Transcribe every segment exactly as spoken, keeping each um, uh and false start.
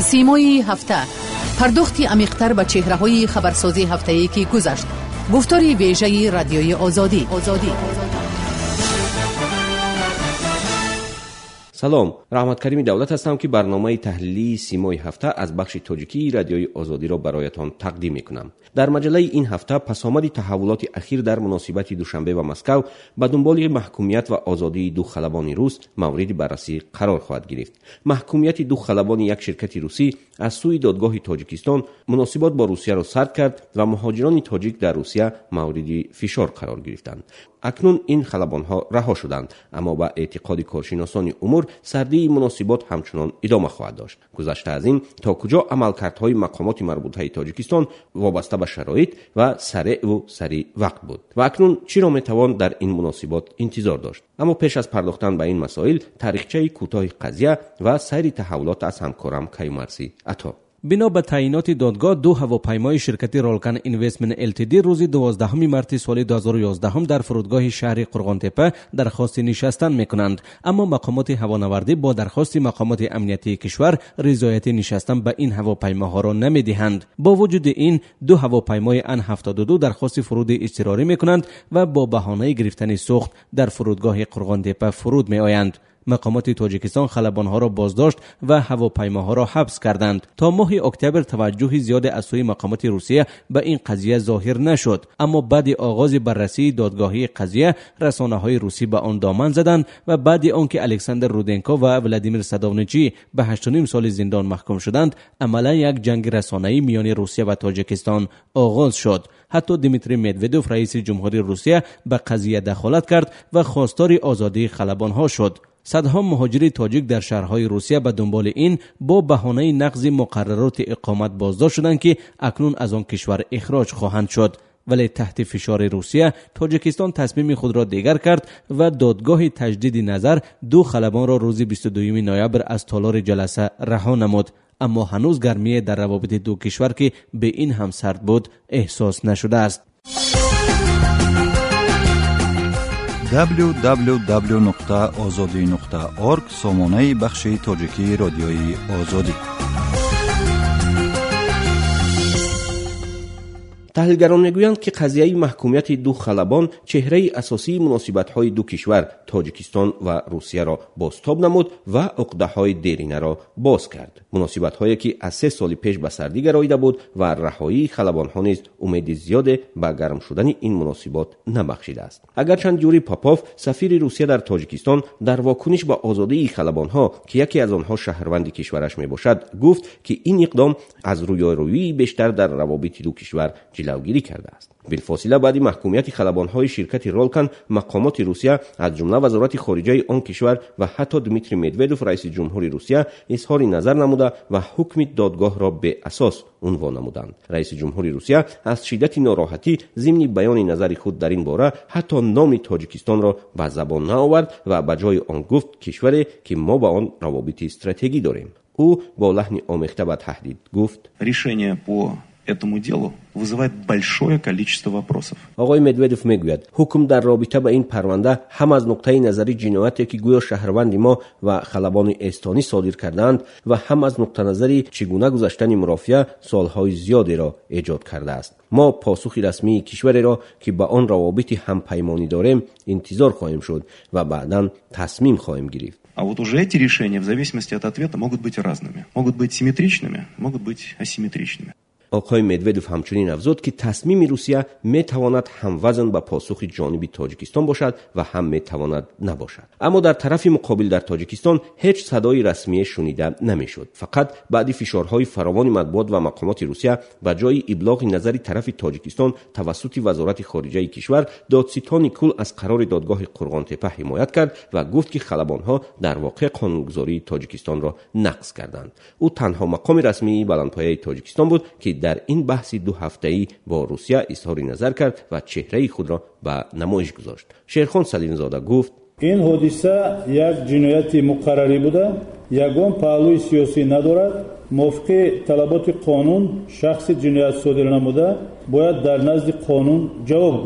سیمای هفته، پرداختی عمیق‌تر به چهره‌های خبرسازی هفته‌ای که گذشت. گفتاری ویژه رادیوی آزادی. آزادی. سلام، رحمت کریم دولت هستم که برنامه تحلیلی سیمای هفته از بخش تاجیکی رادیوی آزادی را برایتان تقدیم میکنم. در مجله این هفته پسامد تحولات اخیر در مناسبت دوشنبه و مسکو به دنبال محکومیت و آزادی دو خلبان روس مورد بررسی قرار خواهد گرفت. محکومیت دو خلبان یک شرکت روسی از سوی دادگاه تاجیکستان مناسبات با روسیه را سرد کرد و مهاجران تاجیک در روسیه مورد فشار قرار گرفتند. اکنون این خلبان‌ها رها شدند، اما با اعتقاد کارشناسان امور سردی مناسبات همچنان ادامه خواهد داشت. گذشته از این تا کجا عملکردهای مقامات مربوطه تاجیکستان وابسته به شرایط و سریع و سریع وقت بود و اکنون چی را میتوان در این مناسبات انتظار داشت؟ اما پیش از پرداختن به این مسائل، تاریخچه کوتاه قضیه و سیر تحولات از همکارم کیومرثی عطا. بنا به تعیینات دادگاه، دو هواپیمای شرکت رالکن اینوستمنت ال تی دی روز دوازدهم مارس سال دو هزار و یازده در فرودگاه شهر قرغانتپه درخواست نشستن میکنند، اما مقامات هوانوردی با درخواست مقامات امنیتی کشور رضایت نشستن به این هواپیماها را نمیدهند. با وجود این، دو هواپیمای ان هفتاد و دو درخواست فرود اضطراری میکنند و با بهانه گرفتن سوخت در فرودگاه قرغانتپه فرود میآیند. مقامات تاجیکستان خلبانها را بازداشت و هواپیماها را حبس کردند. تا ماه اکتبر توجه زیاد از سوی مقامات روسیه به این قضیه ظاهر نشد، اما بعد آغاز بررسی دادگاهی قضیه، رسانه‌های روسی به آن دامن زدند و بعد آنکه الکساندر رودنکو و ولادیمیر سادونیچی به هشت و نیم سال زندان محکوم شدند، عملا یک جنگ رسانه‌ای میان روسیه و تاجیکستان آغاز شد. حتی دیمیتری مدودوف رئیس جمهوری روسیه به قضیه دخالت کرد و خواستار آزادی خلبانها شد. صدها مهاجر تاجیک در شهرهای روسیه به دنبال این با بهانه نقض مقررات اقامت بازداشت شدند که اکنون از آن کشور اخراج خواهند شد. ولی تحت فشار روسیه، تاجیکستان تصمیم خود را دیگر کرد و دادگاه تجدید نظر دو خلبان را روز بیست و دوم نوامبر از تالار جلسه رها نمود. اما هنوز گرمی در روابط دو کشور که به این هم سرد بود احساس نشده است. دبلیو دبلیو دبلیو نقطه آزادی نقطه اورگ سامانه بخش تاجیکی رادیوی آزادی. تحلیلگران میگویند که قضیه محکومیت دو خلبان چهره اساسی مناسبت‌های دو کشور تاجیکستان و روسیه را بازتاب نمود و عقده‌های دیرینه را باز کرد. مناسبت‌هایی که از سه سال پیش به سردی گراییده بود و رهایی خلبان‌ها نیز امید زیاد به گرم شدن این مناسبات نبخشیده است. اگرچند یوری پاپاف سفیر روسیه در تاجیکستان در واکنش به آزادی خلبان‌ها که یکی از آنها شهروند کشورش میباشد گفت که این اقدام از رویارویی بیشتر در روابط دو کشور جلوگیری کرده است. بالفاصله بعد محکومیت خلبان‌های شرکت رالکن، مقامات روسیه از جمله وزارت خارجه آن کشور و حتی دیمیتری مدودوف رئیس جمهوری روسیه اظهار نظر نموده و حکم دادگاه را به اساس عنوان نمودند. رئیس جمهوری روسیه از شدت ناراحتی ضمن بیان نظر خود در این باره حتی نام تاجیکستان را به زبان نآورد و به جای آن گفت کشوری که ما با آن روابط استراتژیکی داریم. او با لحن آمیخته به تهدید گفت решение по этому делу вызывает большое количество вопросов. آقای مدودوف میگوید حکم در رابطه با این پرونده هم از نقطه نظری جنایتی که گویا شهروند ما و خلبان استانی صادر کردند و هم از نقطه نظری چگونه گذشتن مرافعه سالهای زیادی را ایجاد کرده است. ما پاسخ رسمی کشوری را که با آن روابط هم پیمانی داریم انتظار خواهیم شد و بعداً تصمیم خواهیم گرفت. А вот уже эти решения в зависимости от ответа могут быть разными. Могут быть симметричными, могут быть асимметричными. آقای مدودوف همچنین افزود که تصمیم روسیه می تواند هم وزن به پاسخ جانبی تاجیکستان باشد و هم می تواند نباشد. اما در طرف مقابل در تاجیکستان هیچ صدای رسمی شنیده نمیشد. فقط بعد فشارهای فراوان مطبوعات و مقامات روسیه به جای ابلاغ نظر طرف تاجیکستان توسط وزارت خارجه کشور، دادستان کل از قرار دادگاه قرغانتپه حمایت کرد و گفت که خلبانها در واقع قانونگذاری تاجیکستان را نقض کردند. او تنها مقام رسمی بلندپایه تاجیکستان بود که در این بحث دو هفته‌ای با روسیه اظهار نظر کرد و چهره خود را به نمایش گذاشت. شیرخان سلیمی زاده گفت این حادثه یک جنایت مقرری بوده، یگان پهلوی سیاسی ندارد. موافق طلبات قانون شخص جنایت صادر نموده باید در نزد قانون جواب گوید.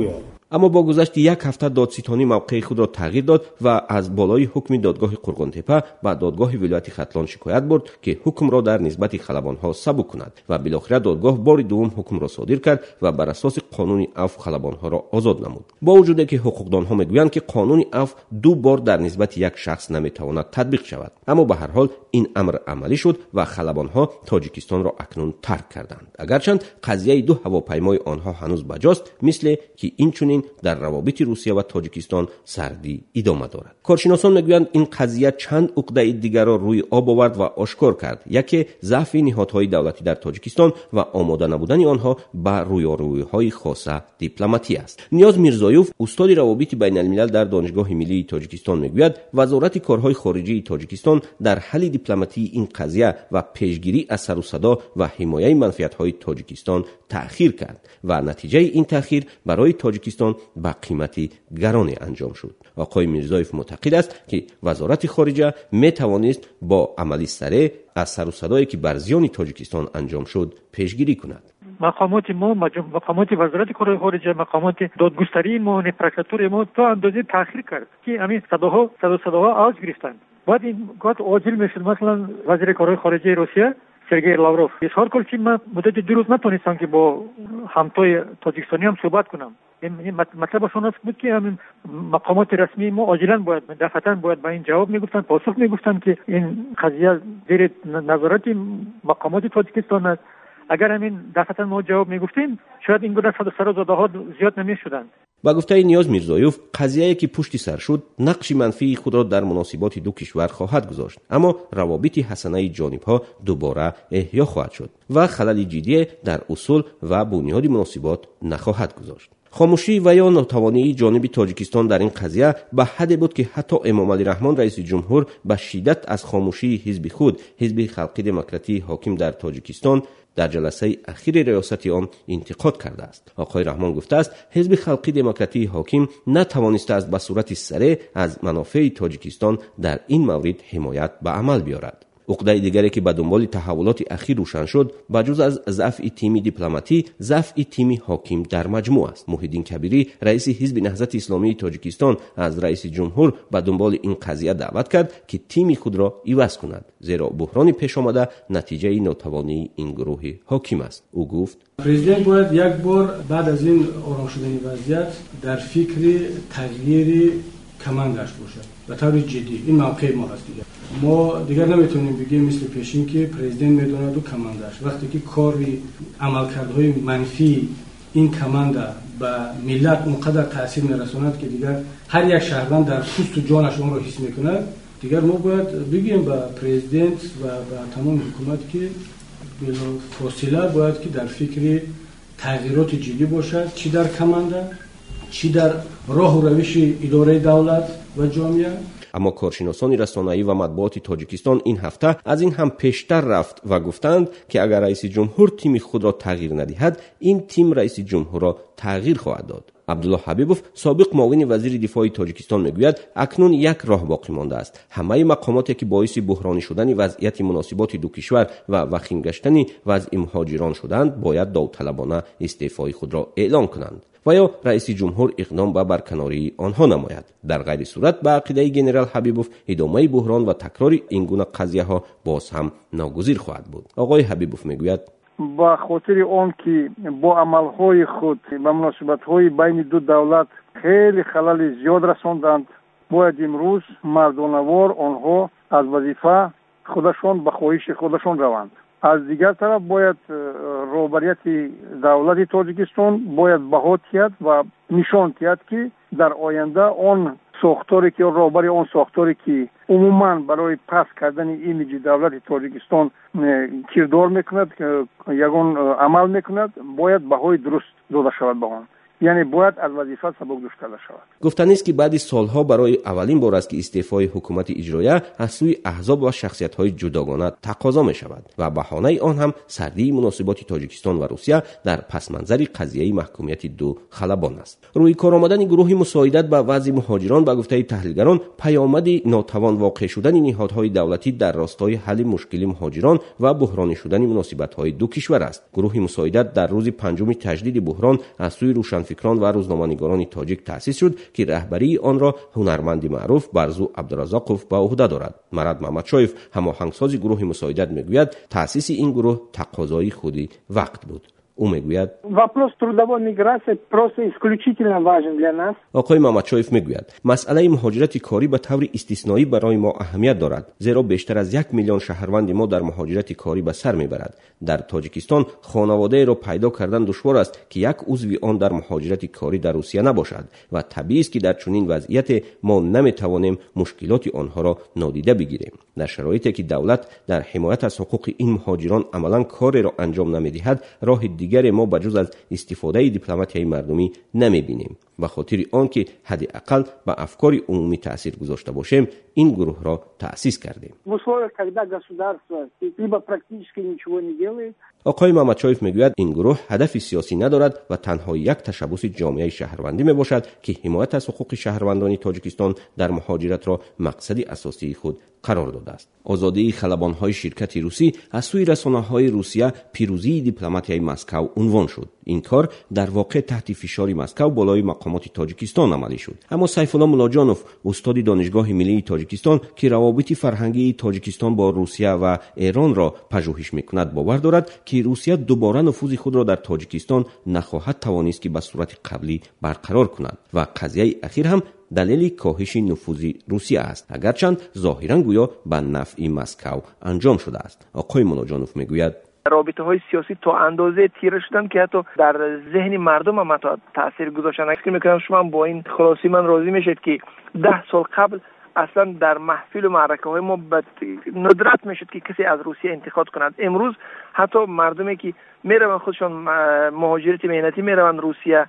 اما با گذشت یک هفته دادستانی موقع خود را تغییر داد و از بالای حکم دادگاه قرغن‌تپه به دادگاه ولایت ختلان شکایت برد که حکم را در نسبت خلبان‌ها سبک کند و بالاخره دادگاه بار دوم حکم را صادر کرد و بر اساس قانون عفو خلبان‌ها را آزاد نمود. با وجودی که حقوقدان‌ها میگویند که قانون عفو دو بار در نسبت یک شخص نمیتواند تطبیق شود، اما به هر حال این امر عملی شد و خلبان‌ها تاجیکستان را اکنون ترک کردند. اگرچند قضیه دو هواپیمای آنها هنوز بجاست، مثل که این چنین در روابط روسیه و تاجیکستان سردی ادامه دارد. کارشناسان میگویند این قضیه چند عقده دیگر را روی آب آورد و آشکار کرد. یکی ضعف نهادهای دولتی در تاجیکستان و آماده نبودن آنها به رویارویی‌های خاصه دیپلماتی است. نیاز میرزایوف، استاد روابط بین الملل در دانشگاه ملی تاجیکستان میگوید وزارت کارهای خارجه تاجیکستان در حل دیپلماتی این قضیه و پیشگیری از سر و صدا و حمایت منفعت‌های تاجیکستان تأخیر کرد و نتیجه این تأخیر برای تاجیکستان با قیمتی گرانی انجام شد. آقای میرزایف معتقد است که وزارت خارجه می توانست با عملی سریع از سر و صدایی که بر زیان تاجیکستان انجام شد پیشگیری کند. مقامات ما مقامات وزارت کارهای خارجه، مقامات دادگستری ما، پروکراتور ما تا اندازه تأخیر کرد که همین صداها صدا صداها اوج گرفتند. بعد این گات عاجل میشد. مثلا وزیر کارهای خارجه روسیه سرگئی لاوروف اظهار کرد که من مدت دو روز نتونستم که با همتای تاجیکستانی هم صحبت کنم. این مطلبشون است بود که همین مقامات رسمی ما عاجلا باید دفعتاً باید به این جواب میگفتن، پاسخ میگفتن که این قضیه زیر نظارت مقامات تاجیکستان است. اگر همین دفعتاً ما جواب میگفتیم شاید این گونه سر و صداها زیاد نمیشدند. با گفته نیاز میرزایوف، قضیه‌ای که پشت سر شد نقش منفی خود را در مناسبات دو کشور خواهد گذاشت، اما روابط حسنه جانب‌ها دوباره احیا خواهد شد و خلل جدی در اصول و بنیاد مناسبات نخواهد گذاشت. خاموشی و یا ناتوانی جانب تاجیکستان در این قضیه به حدی بود که حتی امام علی رحمان رئیس جمهور به شدت از خاموشی حزب خود، حزب خلقی دموکراتی حاکم در تاجیکستان، در جلسه اخیر ریاست آن انتقاد کرده است. آقای رحمان گفته است حزب خلقی دموکراتی حاکم نتوانسته است به صورت سریع از منافع تاجیکستان در این مورد حمایت به عمل بیاورد. عقده دیگری که به دنبال تحولات اخیر روشن شد بجز از ضعف تیم دیپلماتی، ضعف تیم حاکم در مجموع است. محیدین کبیری رئیس حزب نهضت اسلامی تاجیکستان از رئیس جمهور به دنبال این قضیه دعوت کرد که تیم خود را عوض کند، زیرا بحران پیش آمده نتیجه ناتوانی این گروه حاکم است. او گفت پرزیدنت باید یک بار بعد از این آرام شدن وضعیت در فکر تغییر کماندش باشه و طور جدی. این موقع ما هست دیگه. ما دیگر نمیتونیم بگیم مثل پیشین که پرزیدنت میدونه دو کماندش. وقتی که کاری عملکردهای منفی این کمانده به ملت اونقدر تاثیر میرسوند که دیگر هر یک شهروند در پوست و جانش اون رو حس میکنه، دیگر ما باید بگیم به پرزیدنت و به تمام حکومت که بلا فاصله باید که در فکر تغییرات جدی باشد، چی در کمانده، چی در راه و روش اداره دولت و جامعه. اما کارشناسان رسانه‌ای و مطبوعات تاجیکستان این هفته از این هم پیشتر رفت و گفتند که اگر رئیس جمهور تیم خود را تغییر ندهد، این تیم رئیس جمهور را تغییر خواهد داد. عبدالله حبیبوف، سابق معاون وزیر دفاع تاجیکستان میگوید اکنون یک راه باقی مانده است. همه مقاماتی که باعث بحرانی شدن وضعیت مناسبات دو کشور و وخیم گشتن وضع مهاجران شدند باید داوطلبانه استعفای خود را اعلام کنند و یا رئیس جمهور اقدام به برکناری آنها نماید. در غیر صورت به عقیده جنرال حبیبوف ادامه بحران و تکرار این گونه قضیه ها باز هم ناگزیر خواهد بود. آقای حبیبوف میگوید با خاطر آن که با عملهای خود و مناسبت‌های بین دو دولت خیلی خلل زیاد رساندند، باید امروز مردانوار آنها از وظیفه خودشان به خواهش خودشان روند. از دیگر طرف باید رهبریت دولت تاجیکستان باید بها تید و نشان تید که در آینده آن ساختاری که رهبری آن ساختاری که عموما برای پس کردن ایمیج دولت تاجیکستان کردار میکند، یگان عمل میکند، باید بهای درست داده شود به آن. یعنی باید از وظیفه سبکدوش کرده شود. گفتنی است که بعد سالها برای اولین بار است که استعفای حکومت اجرایه از سوی احزاب و شخصیت‌های جداگانه تقاضا می شود و بهانه آن هم سردی مناسبات تاجیکستان و روسیه در پس منظر قضیه محکومیت دو خلبان است. روی کار آمدن گروه مساعدت به وضع مهاجران به گفته تحلیلگران پیامد ناتوان واقع شدن نهادهای دولتی در راستای حل مشکل مهاجران و بحرانی شدن مناسبت‌های دو کشور است. گروه مساعدت در روز پنجم تجدید بحران از سوی روشن روشنفکران و روزنامه‌نگاران تاجیک تأسیس شد که رهبری آن را هنرمند معروف برزو عبدالرزاقوف به عهده دارد. مراد محمدشایف، هماهنگساز گروه مساعدت، میگوید تأسیس این گروه تقاضای خودی وقت بود. او میگوید вопрос трудовой миграции просто исключительно важен для нас. آقای محمدشایف میگوید مسئله مهاجرت کاری به طور استثنایی برای ما اهمیت دارد، زیرا بیشتر از یک میلیون شهروند ما در مهاجرت کاری به سر میبرد. در تاجیکستان خانواده را پیدا کردن دشوار است که یک عضو آن در مهاجرت کاری در روسیه نباشد و طبیعی است که در چنین وضعیت ما نمیتوانیم مشکلات آنها را نادیده بگیریم. در شرایطی که دولت در حمایت از حقوق این مهاجران عملا کاری را انجام نمیدهد، راه دیگر ما بجز از استفاده دیپلماتیای مردمی نمیبینیم. به خاطر آنکه حداقل به افکار عمومی تاثیر گذاشته باشیم، این گروه را تأسیس کردیم. آقای محمدشایف میگوید این گروه هدف سیاسی ندارد و تنها یک تشبث جامعه شهروندی میباشد که حمایت از حقوق شهروندان تاجیکستان در مهاجرت را مقصد اساسی خود قرار داده است. آزادی خلبان‌های شرکت روسی از سوی رسانه‌های روسیه پیروزی دیپلماتیای مسکو عنوان شد. این کار در واقع تحت فشار مسکو بالای مقامات تاجیکستان عملی شد. اما سیف الله ملاجانوف، استاد دانشگاه ملی تاجیکستان که روابط فرهنگی تاجیکستان با روسیه و ایران را پژوهش می‌کند، باور دارد که روسیه دوباره نفوذ خود را در تاجیکستان نخواهد توانست که به صورت قبلی برقرار کند و قضیه اخیر هم دلیل کاهش نفوذ روسیه است، اگرچند ظاهرا گویا به نفع مسکو انجام شده است. آقای ملاجانوف میگوید رابطه های سیاسی تا اندازه تیره شدن که حتی در ذهن مردم هم تاثیر گذاشتن. فکر میکنم شما با این خلاصی من راضی میشید که ده سال قبل اصلا در محفل و معرکه های ما به ندرت میشد که کسی از روسیه انتقاد کند. امروز حتی مردمی که میروند خودشان مهاجرت مهنتی میروند روسیه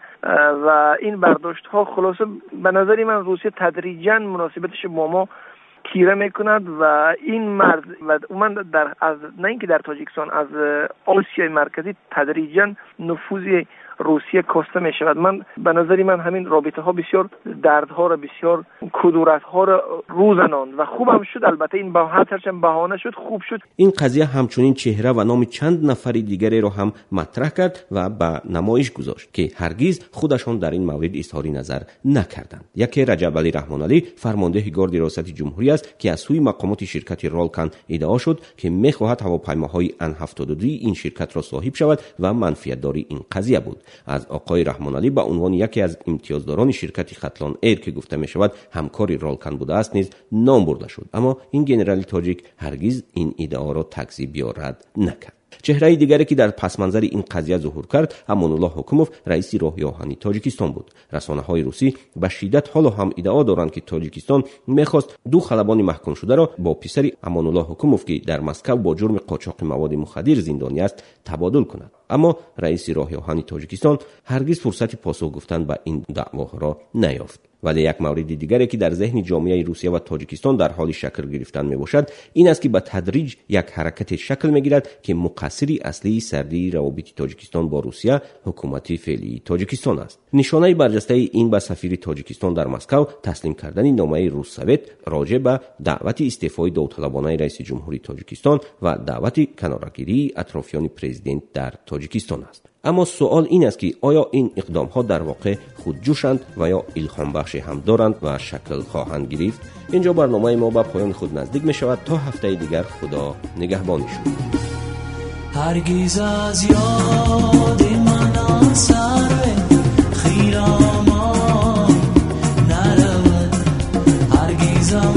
و این برداشت ها، خلاصه به نظر من روسیه تدریجا مناسبتش با ما تیره میکند و این مرد و من در از نه اینکه در تاجیکستان، از آسیای مرکزی تدریجا نفوذ روسیه کاسته می شود. من به نظر من همین رابطه ها بسیار دردها را، بسیار کدورت ها را روزنان و خوب هم شد. البته این با هرچند بهانه شد، خوب شد. این قضیه همچنین چهره و نام چند نفر دیگری را هم مطرح کرد و به نمایش گذاشت که هرگز خودشان در این مورد اظهار نظر نکردند. یکی رجب علی رحمان علی، فرمانده گارد ریاست جمهوری است که از سوی مقامات شرکت رالکن ادعا شد که می‌خواهد هواپیماهای ان هفتاد و دو این شرکت را صاحب شود و منفعت داری این قضیه بود. از آقای رحمان علی به عنوان یکی از امتیازداران شرکت خطلان ایر که گفته می شود همکاری رالکن بوده است نیز نام برده شد، اما این ژنرال تاجیک هرگز این ادعا را تکذیب یا رد نکرد. چهره دیگری که در پس منظر این قضیه ظهور کرد، امان الله حکوموف، رئیس راهی آهنی تاجیکستان بود. رسانه‌های روسی به شدت حالا هم ادعا دارند که تاجیکستان می‌خواست دو خلبان محکوم شده را با پسر امان الله حکوموف که در مسکو با جرم قاچاق مواد مخدر زندانی است تبادل کند. اما رئیس راهی آهنی تاجیکستان هرگز فرصت پاسخ گفتن به این دعواها را نیافت. ولی یک مورد دیگری که در ذهن جامعه روسیه و تاجیکستان در حال شکل گرفتن می باشد، این است که به تدریج یک حرکت شکل می گیرد که مقصری اصلی سردی روابط تاجیکستان با روسیه حکومت فعلی تاجیکستان است. نشانه برجسته این به سفیر تاجیکستان در مسکو تسلیم کردن نامه روس سوئد راجع به دعوت استعفای داوطلبانه رئیس جمهوری تاجیکستان و دعوت کناره‌گیری اطرافیان پرزیدنت در تاجیکستان است. اما سوال این است که آیا این اقدام ها در واقع خودجوشند و یا الهام بخش هم دارند و شکل خواهند گرفت؟ اینجا برنامه ما به پایان خود نزدیک می شود. تا هفته دیگر خدا نگهبانی شما. هرگز از یاد من سر خیرامان نرود، هرگزم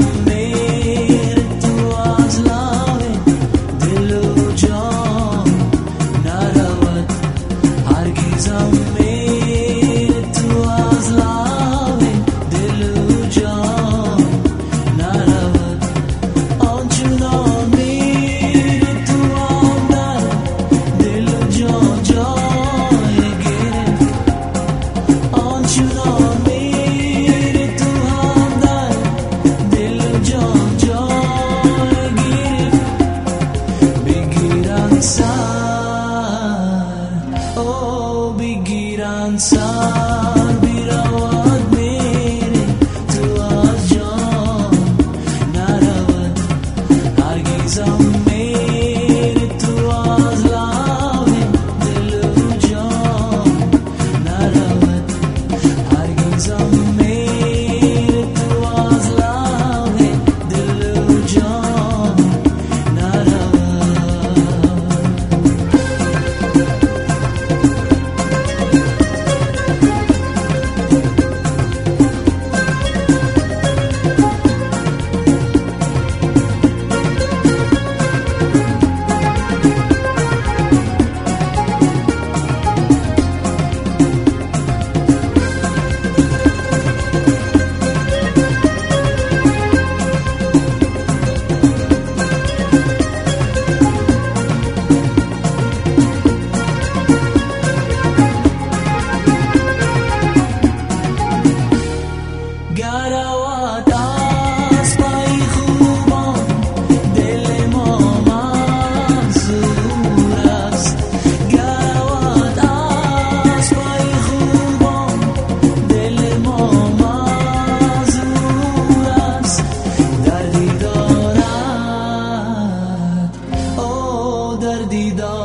دیدار